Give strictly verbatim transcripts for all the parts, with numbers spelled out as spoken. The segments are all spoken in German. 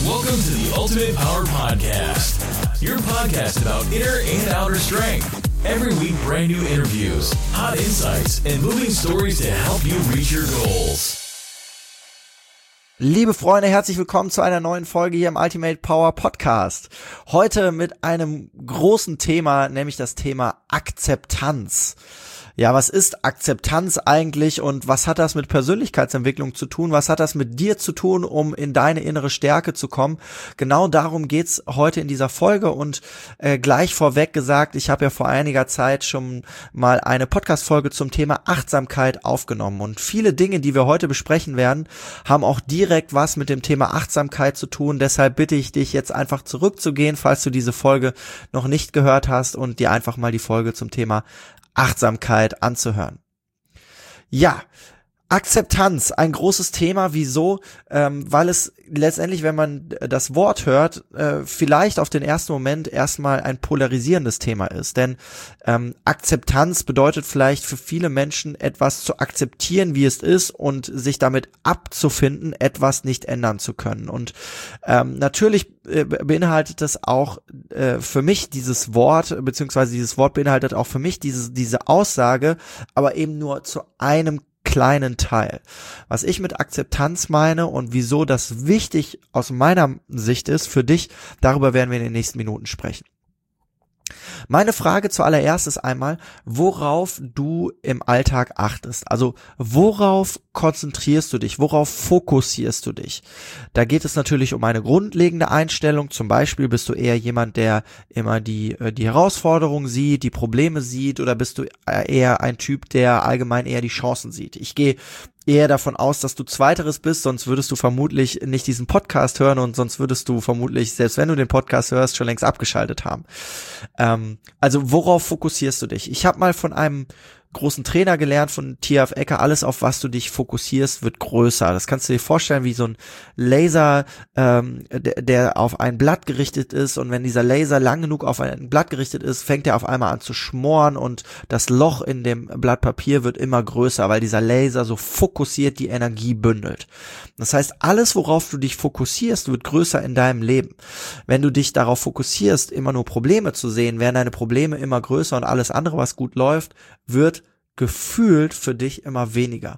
Welcome to the Ultimate Power Podcast, your podcast about inner and outer strength. Every week, brand new interviews, hot insights, and moving stories to help you reach your goals. Liebe Freunde, herzlich willkommen zu einer neuen Folge hier im Ultimate Power Podcast. Heute mit einem großen Thema, nämlich das Thema Akzeptanz. Ja, was ist Akzeptanz eigentlich und was hat das mit Persönlichkeitsentwicklung zu tun? Was hat das mit dir zu tun, um in deine innere Stärke zu kommen? Genau darum geht's heute in dieser Folge und äh, gleich vorweg gesagt, ich habe ja vor einiger Zeit schon mal eine Podcast-Folge zum Thema Achtsamkeit aufgenommen und viele Dinge, die wir heute besprechen werden, haben auch direkt was mit dem Thema Achtsamkeit zu tun. Deshalb bitte ich dich jetzt einfach zurückzugehen, falls du diese Folge noch nicht gehört hast und dir einfach mal die Folge zum Thema Achtsamkeit anzuhören. Ja, Akzeptanz, ein großes Thema. Wieso? Ähm, weil es letztendlich, wenn man das Wort hört, äh, vielleicht auf den ersten Moment erstmal ein polarisierendes Thema ist. Denn ähm, Akzeptanz bedeutet vielleicht für viele Menschen etwas zu akzeptieren, wie es ist und sich damit abzufinden, etwas nicht ändern zu können. Und ähm, natürlich äh, beinhaltet das auch äh, für mich dieses Wort, beziehungsweise dieses Wort beinhaltet auch für mich diese, diese Aussage, aber eben nur zu einem kleinen Teil. Was ich mit Akzeptanz meine und wieso das wichtig aus meiner Sicht ist für dich, darüber werden wir in den nächsten Minuten sprechen. Meine Frage zuallererst ist einmal, worauf du im Alltag achtest. Also worauf konzentrierst du dich, worauf fokussierst du dich? Da geht es natürlich um eine grundlegende Einstellung. Zum Beispiel bist du eher jemand, der immer die, die Herausforderungen sieht, die Probleme sieht, oder bist du eher ein Typ, der allgemein eher die Chancen sieht? Ich gehe eher davon aus, dass du Zweiteres bist, sonst würdest du vermutlich nicht diesen Podcast hören und sonst würdest du vermutlich, selbst wenn du den Podcast hörst, schon längst abgeschaltet haben. Ähm, also worauf fokussierst du dich? Ich habe mal von einem großen Trainer gelernt, von T F Ecker, alles auf was du dich fokussierst, wird größer. Das kannst du dir vorstellen wie so ein Laser, ähm, der, der auf ein Blatt gerichtet ist, und wenn dieser Laser lang genug auf ein Blatt gerichtet ist, fängt er auf einmal an zu schmoren und das Loch in dem Blatt Papier wird immer größer, weil dieser Laser so fokussiert die Energie bündelt. Das heißt, alles, worauf du dich fokussierst, wird größer in deinem Leben. Wenn du dich darauf fokussierst, immer nur Probleme zu sehen, werden deine Probleme immer größer und alles andere, was gut läuft, wird gefühlt für dich immer weniger.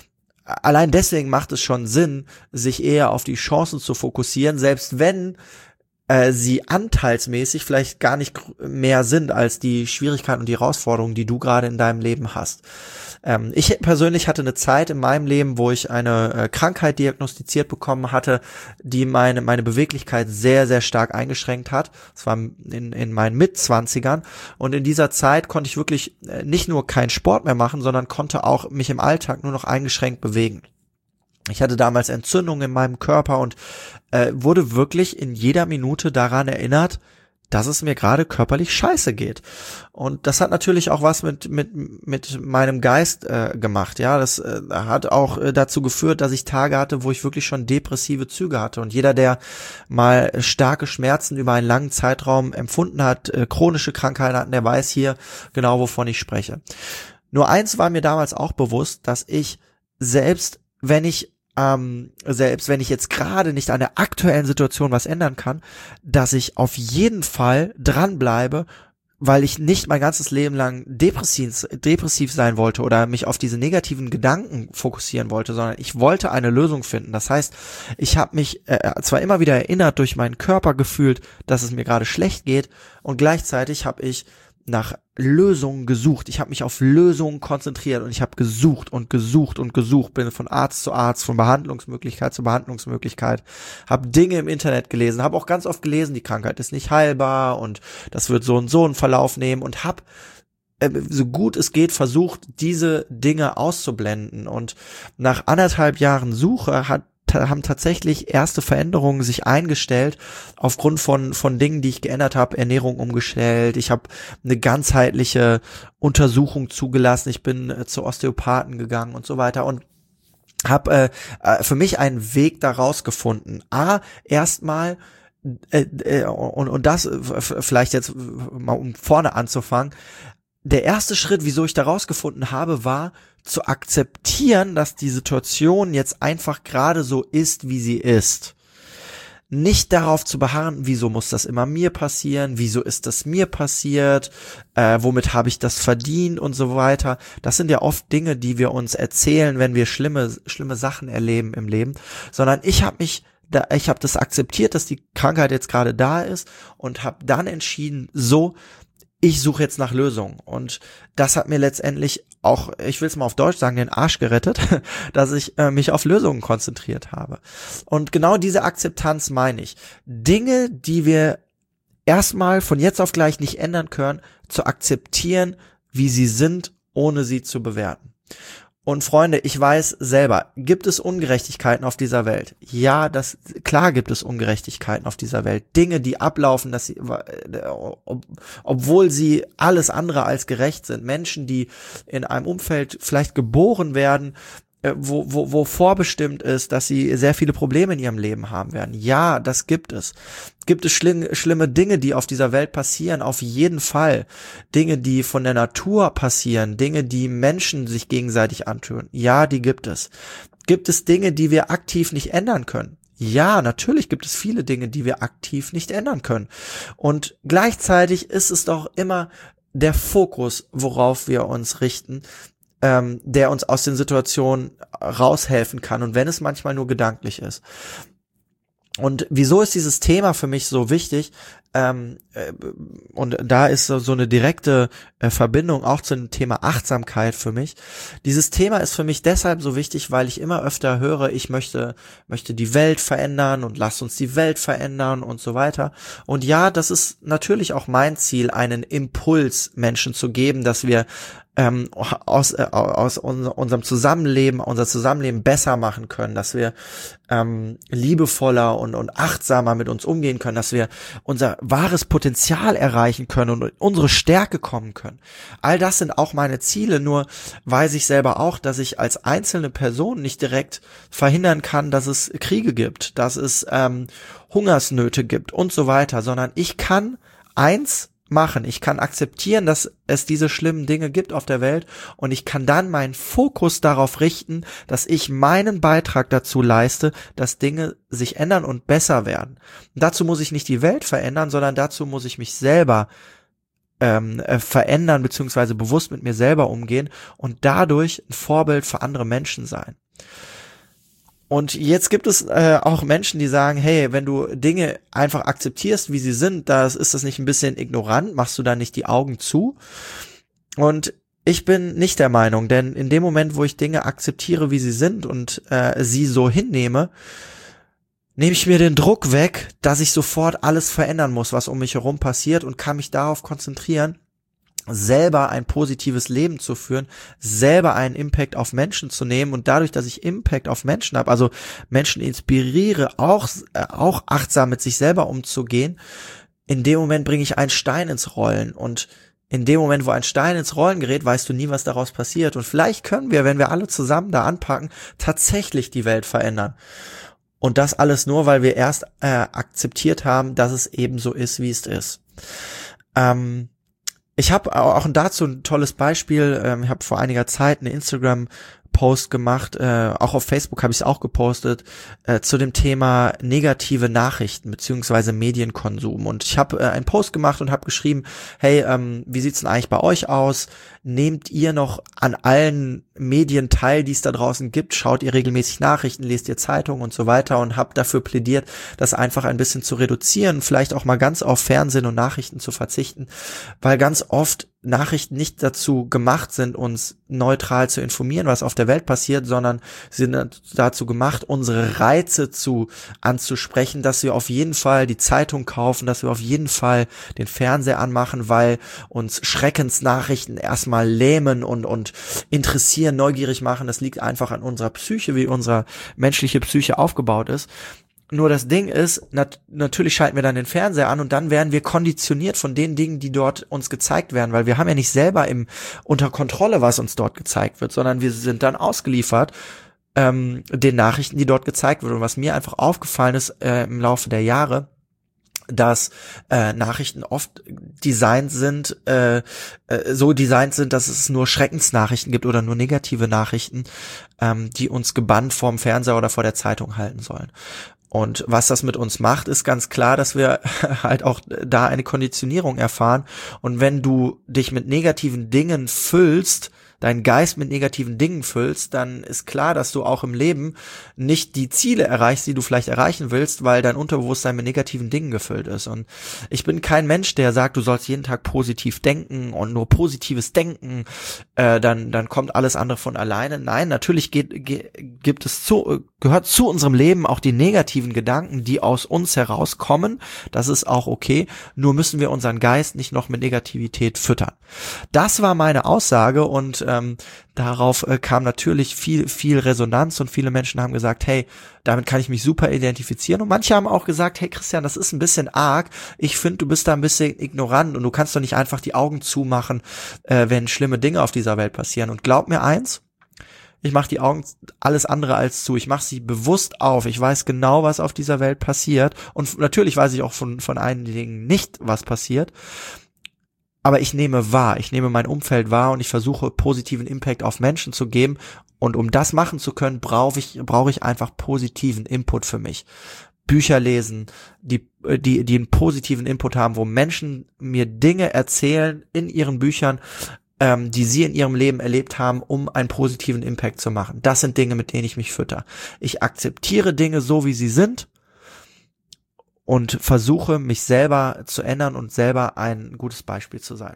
Allein deswegen macht es schon Sinn, sich eher auf die Chancen zu fokussieren, selbst wenn äh, sie anteilsmäßig vielleicht gar nicht mehr sind als die Schwierigkeiten und die Herausforderungen, die du gerade in deinem Leben hast. Ähm, ich persönlich hatte eine Zeit in meinem Leben, wo ich eine äh, Krankheit diagnostiziert bekommen hatte, die meine meine Beweglichkeit sehr, sehr stark eingeschränkt hat. Das war in, in meinen Mitzwanzigern, und in dieser Zeit konnte ich wirklich äh, nicht nur keinen Sport mehr machen, sondern konnte auch mich im Alltag nur noch eingeschränkt bewegen. Ich hatte damals Entzündungen in meinem Körper und äh, wurde wirklich in jeder Minute daran erinnert, dass es mir gerade körperlich scheiße geht. Und das hat natürlich auch was mit mit mit meinem Geist äh, gemacht. Ja, das äh, hat auch äh, dazu geführt, dass ich Tage hatte, wo ich wirklich schon depressive Züge hatte. Und jeder, der mal starke Schmerzen über einen langen Zeitraum empfunden hat, äh, chronische Krankheiten hat, der weiß hier genau, wovon ich spreche. Nur eins war mir damals auch bewusst, dass ich selbst, wenn ich Ähm, selbst wenn ich jetzt gerade nicht an der aktuellen Situation was ändern kann, dass ich auf jeden Fall dranbleibe, weil ich nicht mein ganzes Leben lang depressiv, depressiv sein wollte oder mich auf diese negativen Gedanken fokussieren wollte, sondern ich wollte eine Lösung finden. Das heißt, ich habe mich äh, zwar immer wieder erinnert, durch meinen Körper gefühlt, dass es mir gerade schlecht geht, und gleichzeitig habe ich nach Lösungen gesucht. Ich habe mich auf Lösungen konzentriert und ich habe gesucht und gesucht und gesucht, bin von Arzt zu Arzt, von Behandlungsmöglichkeit zu Behandlungsmöglichkeit, habe Dinge im Internet gelesen, habe auch ganz oft gelesen, die Krankheit ist nicht heilbar und das wird so und so einen Verlauf nehmen, und habe äh, so gut es geht versucht, diese Dinge auszublenden. Und nach anderthalb Jahren Suche hat haben tatsächlich erste Veränderungen sich eingestellt aufgrund von von Dingen, die ich geändert habe. Ernährung umgestellt, ich habe eine ganzheitliche Untersuchung zugelassen, ich bin äh, zu Osteopathen gegangen und so weiter und habe äh, für mich einen Weg daraus gefunden. A, erstmal äh, äh, und, und das äh, vielleicht jetzt mal um vorne anzufangen, der erste Schritt, wieso ich da rausgefunden habe, war zu akzeptieren, dass die Situation jetzt einfach gerade so ist, wie sie ist. nicht darauf zu beharren, wieso muss das immer mir passieren, wieso ist das mir passiert, äh, womit habe ich das verdient und so weiter. Das sind ja oft Dinge, die wir uns erzählen, wenn wir schlimme, schlimme Sachen erleben im Leben, sondern ich habe mich da, ich habe das akzeptiert, dass die Krankheit jetzt gerade da ist und habe dann entschieden, so, ich suche jetzt nach Lösungen. Und das hat mir letztendlich auch, ich will es mal auf Deutsch sagen, den Arsch gerettet, dass ich äh, mich auf Lösungen konzentriert habe. Und genau diese Akzeptanz meine ich. Dinge, die wir erstmal von jetzt auf gleich nicht ändern können, zu akzeptieren, wie sie sind, ohne sie zu bewerten. Und Freunde, ich weiß selber, gibt es Ungerechtigkeiten auf dieser Welt? Ja, das, klar gibt es Ungerechtigkeiten auf dieser Welt. Dinge, die ablaufen, dass sie, ob, obwohl sie alles andere als gerecht sind. Menschen, die in einem Umfeld vielleicht geboren werden, wo, wo, wo vorbestimmt ist, dass sie sehr viele Probleme in ihrem Leben haben werden. Ja, das gibt es. Gibt es schlimm, schlimme Dinge, die auf dieser Welt passieren? Auf jeden Fall. Dinge, die von der Natur passieren, Dinge, die Menschen sich gegenseitig antun. Ja, die gibt es. Gibt es Dinge, die wir aktiv nicht ändern können? Ja, natürlich gibt es viele Dinge, die wir aktiv nicht ändern können. Und gleichzeitig ist es doch immer der Fokus, worauf wir uns richten, Ähm, der uns aus den Situationen raushelfen kann und wenn es manchmal nur gedanklich ist. Und wieso ist dieses Thema für mich so wichtig? Ähm, äh, und da ist so, so eine direkte äh, Verbindung auch zu dem Thema Achtsamkeit für mich. Dieses Thema ist für mich deshalb so wichtig, weil ich immer öfter höre, ich möchte möchte die Welt verändern und lasst uns die Welt verändern und so weiter. Und ja, das ist natürlich auch mein Ziel, einen Impuls Menschen zu geben, dass wir ähm, aus äh, aus unserem Zusammenleben, unser Zusammenleben besser machen können, dass wir ähm, liebevoller und und achtsamer mit uns umgehen können, dass wir unser wahres Potenzial erreichen können und in unsere Stärke kommen können. All das sind auch meine Ziele, nur weiß ich selber auch, dass ich als einzelne Person nicht direkt verhindern kann, dass es Kriege gibt, dass es ähm, Hungersnöte gibt und so weiter, sondern ich kann eins machen. Ich kann akzeptieren, dass es diese schlimmen Dinge gibt auf der Welt und ich kann dann meinen Fokus darauf richten, dass ich meinen Beitrag dazu leiste, dass Dinge sich ändern und besser werden. Und dazu muss ich nicht die Welt verändern, sondern dazu muss ich mich selber ähm, äh, verändern beziehungsweise bewusst mit mir selber umgehen und dadurch ein Vorbild für andere Menschen sein. Und jetzt gibt es äh, auch Menschen, die sagen, hey, wenn du Dinge einfach akzeptierst, wie sie sind, das ist das nicht ein bisschen ignorant? Machst du da nicht die Augen zu? Und ich bin nicht der Meinung, denn in dem Moment, wo ich Dinge akzeptiere, wie sie sind und äh, sie so hinnehme, nehme ich mir den Druck weg, dass ich sofort alles verändern muss, was um mich herum passiert und kann mich darauf konzentrieren, selber ein positives Leben zu führen, selber einen Impact auf Menschen zu nehmen und dadurch, dass ich Impact auf Menschen habe, also Menschen inspiriere, auch äh, auch achtsam mit sich selber umzugehen, in dem Moment bringe ich einen Stein ins Rollen und in dem Moment, wo ein Stein ins Rollen gerät, weißt du nie, was daraus passiert und vielleicht können wir, wenn wir alle zusammen da anpacken, tatsächlich die Welt verändern. Und das alles nur, weil wir erst äh, akzeptiert haben, dass es eben so ist, wie es ist. Ähm, Ich habe auch dazu ein tolles Beispiel. Ich habe vor einiger Zeit einen Instagram-Post gemacht, äh, auch auf Facebook habe ich es auch gepostet, äh, zu dem Thema negative Nachrichten beziehungsweise Medienkonsum. Und ich habe äh, einen Post gemacht und habe geschrieben, hey, ähm, wie sieht's denn eigentlich bei euch aus? Nehmt ihr noch an allen Medien teil, die es da draußen gibt? Schaut ihr regelmäßig Nachrichten, lest ihr Zeitungen und so weiter und habe dafür plädiert, das einfach ein bisschen zu reduzieren, vielleicht auch mal ganz auf Fernsehen und Nachrichten zu verzichten, weil ganz oft Nachrichten nicht dazu gemacht sind, uns neutral zu informieren, was auf der Welt passiert, sondern sind dazu gemacht, unsere Reize zu anzusprechen, dass wir auf jeden Fall die Zeitung kaufen, dass wir auf jeden Fall den Fernseher anmachen, weil uns Schreckensnachrichten erstmal lähmen und und interessieren, neugierig machen. Das liegt einfach an unserer Psyche, wie unsere menschliche Psyche aufgebaut ist. Nur das Ding ist, nat- natürlich schalten wir dann den Fernseher an und dann werden wir konditioniert von den Dingen, die dort uns gezeigt werden, weil wir haben ja nicht selber im unter Kontrolle, was uns dort gezeigt wird, sondern wir sind dann ausgeliefert ähm, den Nachrichten, die dort gezeigt werden. Und was mir einfach aufgefallen ist äh, im Laufe der Jahre, dass äh, Nachrichten oft designt sind, äh, äh, so designt sind, dass es nur Schreckensnachrichten gibt oder nur negative Nachrichten, ähm, die uns gebannt vorm Fernseher oder vor der Zeitung halten sollen. Und was das mit uns macht, ist ganz klar, dass wir halt auch da eine Konditionierung erfahren. Und wenn du dich mit negativen Dingen füllst, deinen Geist mit negativen Dingen füllst, dann ist klar, dass du auch im Leben nicht die Ziele erreichst, die du vielleicht erreichen willst, weil dein Unterbewusstsein mit negativen Dingen gefüllt ist. Und ich bin kein Mensch, der sagt, du sollst jeden Tag positiv denken und nur positives Denken, äh, dann dann kommt alles andere von alleine. Nein, natürlich geht, ge, gibt es zu, gehört zu unserem Leben auch die negativen Gedanken, die aus uns herauskommen. Das ist auch okay. Nur müssen wir unseren Geist nicht noch mit Negativität füttern. Das war meine Aussage und Ähm, darauf äh, kam natürlich viel, viel Resonanz und viele Menschen haben gesagt, hey, damit kann ich mich super identifizieren und manche haben auch gesagt, hey Christian, das ist ein bisschen arg, ich finde, du bist da ein bisschen ignorant und du kannst doch nicht einfach die Augen zumachen, äh, wenn schlimme Dinge auf dieser Welt passieren und glaub mir eins, ich mache die Augen alles andere als zu, ich mache sie bewusst auf, ich weiß genau, was auf dieser Welt passiert und natürlich weiß ich auch von, von einigen nicht, was passiert. Aber ich nehme wahr, ich nehme mein Umfeld wahr und ich versuche positiven Impact auf Menschen zu geben. Und um das machen zu können, brauche ich, brauche ich einfach positiven Input für mich. Bücher lesen, die, die, die einen positiven Input haben, wo Menschen mir Dinge erzählen in ihren Büchern, ähm, die sie in ihrem Leben erlebt haben, um einen positiven Impact zu machen. Das sind Dinge, mit denen ich mich fütter. Ich akzeptiere Dinge so, wie sie sind. Und versuche, mich selber zu ändern und selber ein gutes Beispiel zu sein.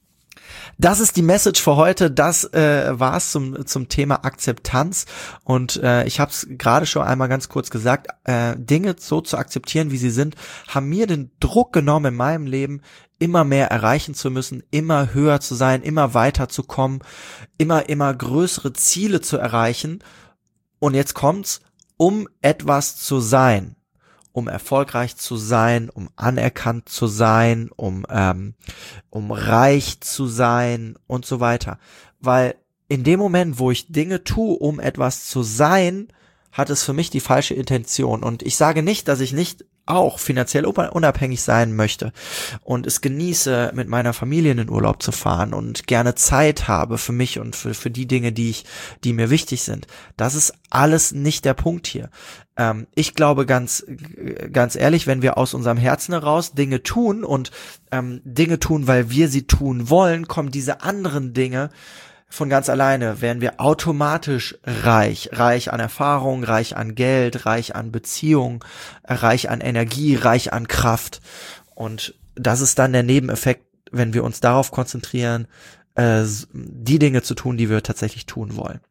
Das ist die Message für heute. Das äh, war es zum zum Thema Akzeptanz. Und äh, ich habe es gerade schon einmal ganz kurz gesagt, äh, Dinge so zu akzeptieren, wie sie sind, haben mir den Druck genommen in meinem Leben, immer mehr erreichen zu müssen, immer höher zu sein, immer weiter zu kommen, immer, immer größere Ziele zu erreichen. Und jetzt kommt's, um etwas zu sein. Um erfolgreich zu sein, um anerkannt zu sein, um ähm, um reich zu sein und so weiter. Weil in dem Moment, wo ich Dinge tue, um etwas zu sein, hat es für mich die falsche Intention. Und ich sage nicht, dass ich nicht auch finanziell unabhängig sein möchte und es genieße, mit meiner Familie in den Urlaub zu fahren und gerne Zeit habe für mich und für, für die Dinge, die ich, die mir wichtig sind. Das ist alles nicht der Punkt hier. Ähm, ich glaube ganz, ganz ehrlich, wenn wir aus unserem Herzen heraus Dinge tun und ähm, Dinge tun, weil wir sie tun wollen, kommen diese anderen Dinge von ganz alleine, werden wir automatisch reich, reich an Erfahrung, reich an Geld, reich an Beziehung, reich an Energie, reich an Kraft. Und das ist dann der Nebeneffekt, wenn wir uns darauf konzentrieren, äh, die Dinge zu tun, die wir tatsächlich tun wollen.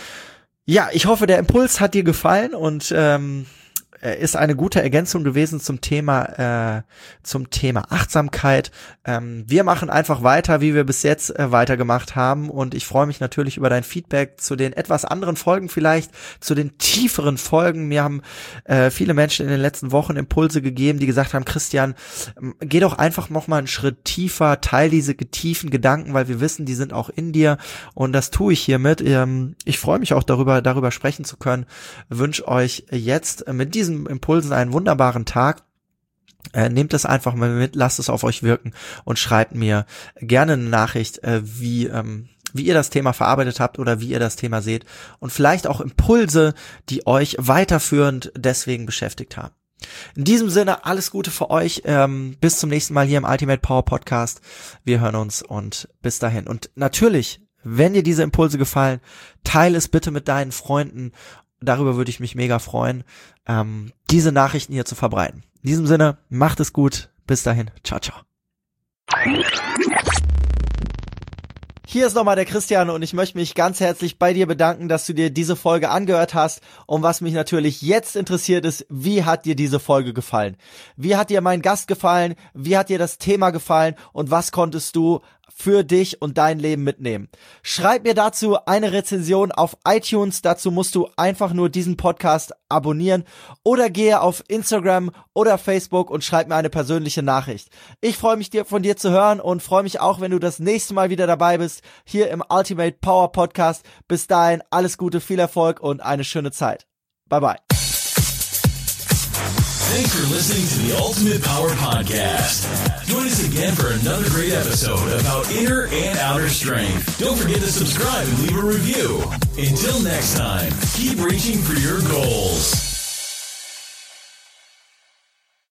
Ja, ich hoffe, der Impuls hat dir gefallen und ähm, ist eine gute Ergänzung gewesen zum Thema äh, zum Thema Achtsamkeit. Ähm, wir machen einfach weiter, wie wir bis jetzt äh, weitergemacht haben und ich freue mich natürlich über dein Feedback zu den etwas anderen Folgen vielleicht, zu den tieferen Folgen. Mir haben äh, viele Menschen in den letzten Wochen Impulse gegeben, die gesagt haben, Christian, geh doch einfach noch mal einen Schritt tiefer, teil diese tiefen Gedanken, weil wir wissen, die sind auch in dir und das tue ich hiermit. Ähm, ich freue mich auch darüber, darüber sprechen zu können. Wünsche euch jetzt mit diesem Impulsen einen wunderbaren Tag. Äh, nehmt es einfach mal mit, lasst es auf euch wirken und schreibt mir gerne eine Nachricht, äh, wie ähm, wie ihr das Thema verarbeitet habt oder wie ihr das Thema seht und vielleicht auch Impulse, die euch weiterführend deswegen beschäftigt haben. In diesem Sinne, alles Gute für euch. Ähm, bis zum nächsten Mal hier im Ultimate Power Podcast. Wir hören uns und bis dahin. Und natürlich, wenn dir diese Impulse gefallen, teile es bitte mit deinen Freunden. Darüber würde ich mich mega freuen, ähm, diese Nachrichten hier zu verbreiten. In diesem Sinne, macht es gut. Bis dahin. Ciao, ciao. Hier ist nochmal der Christian und ich möchte mich ganz herzlich bei dir bedanken, dass du dir diese Folge angehört hast. Und was mich natürlich jetzt interessiert ist, wie hat dir diese Folge gefallen? Wie hat dir mein Gast gefallen? Wie hat dir das Thema gefallen? Und was konntest du für dich und dein Leben mitnehmen? Schreib mir dazu eine Rezension auf iTunes. Dazu musst du einfach nur diesen Podcast abonnieren oder gehe auf Instagram oder Facebook und schreib mir eine persönliche Nachricht. Ich freue mich, dir von dir zu hören und freue mich auch, wenn du das nächste Mal wieder dabei bist, hier im Ultimate Power Podcast. Bis dahin, alles Gute, viel Erfolg und eine schöne Zeit. Bye, bye. Thanks for listening to the Ultimate Power Podcast. Join us again for another great episode about inner and outer strength. Don't forget to subscribe and leave a review. Until next time, keep reaching for your goals.